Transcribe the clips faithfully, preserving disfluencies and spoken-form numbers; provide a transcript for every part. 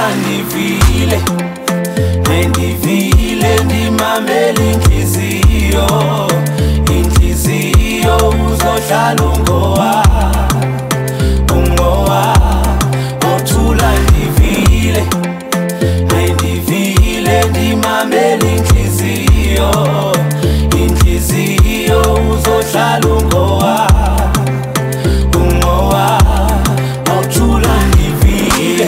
awuthula ndivile ndivile ndimamele inhliziyo inhliziyo uzohlala ungowa ungowa awuthula ndivile ndivile ndimamele inhliziyo inhliziyo uzohlala ungowa ungowa awuthula ndivile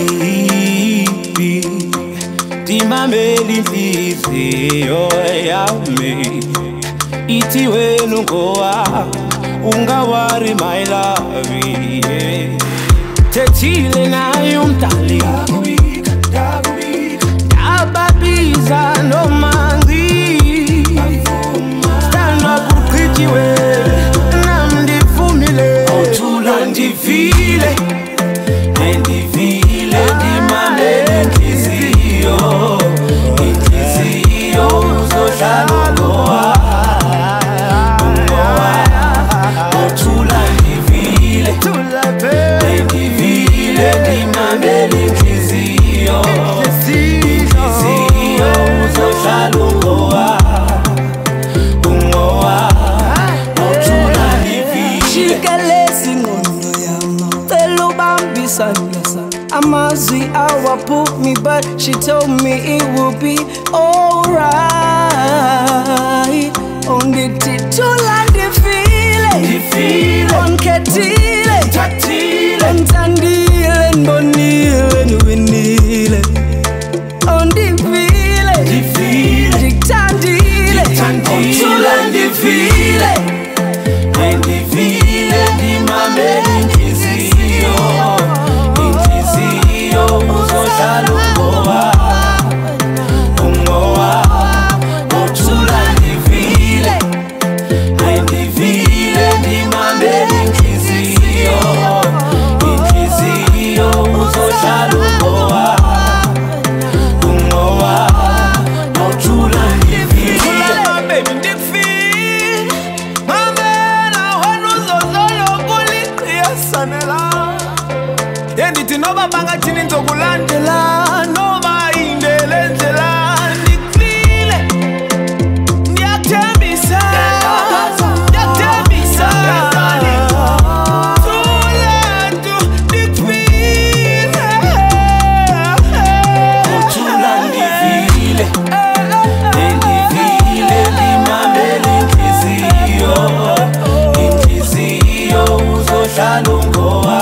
ndimamele inhliziyo yami ithi wena ungowa ungawari my love yeah. Thethile naye umdali ababiza nomanzi stand up uqhijiwe nami ndivumile awuthula ndivile ndivile ndimamele inhliziyo inhliziyo uzohlala ungowa ungowa awuthula ndivile ndivile ndimamele inhliziyo inhliziyo uzohlala ungowa ungowa awuthula ndivile shikelezi ngqondo yami cela ubambisana amazwi awaphook me but she told me it would be alright ondithi thula ndivile ndivile onkhethile thathile ngithandile ngibonile niwinile ondivile ndivile ngithandile awuthula ndivile ndivile ndimamele inhliziyo inhliziyo uzohlala ungowa ungowa awuthula ndivile ndivile ndimamele inhliziyo inhliziyo uzohlala ungowa ungowa awuthula ndivile baby ndikufile mamela wena uzohlala kuliqhiyasanela yendithi noba bangathini ndizokulandela noba indlela endlela ndikufile ndiyakuthembisa ndiyakuthembisa thula nto ndikufile awuthula ndivile ndivile ndimamele inhliziyo inhliziyo uzohlala ungowa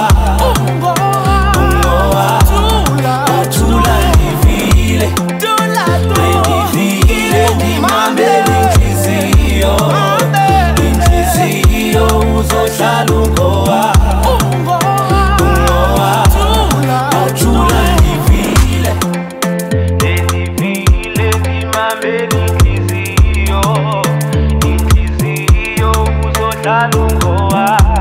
ungowa awuthula ndivile ndivile ndimamele inhliziyo inhliziyo uzohlala ungowa ungowa awuthula ndivile ndivile ndimamele inhliziyo inhliziyo uzohlala ungowa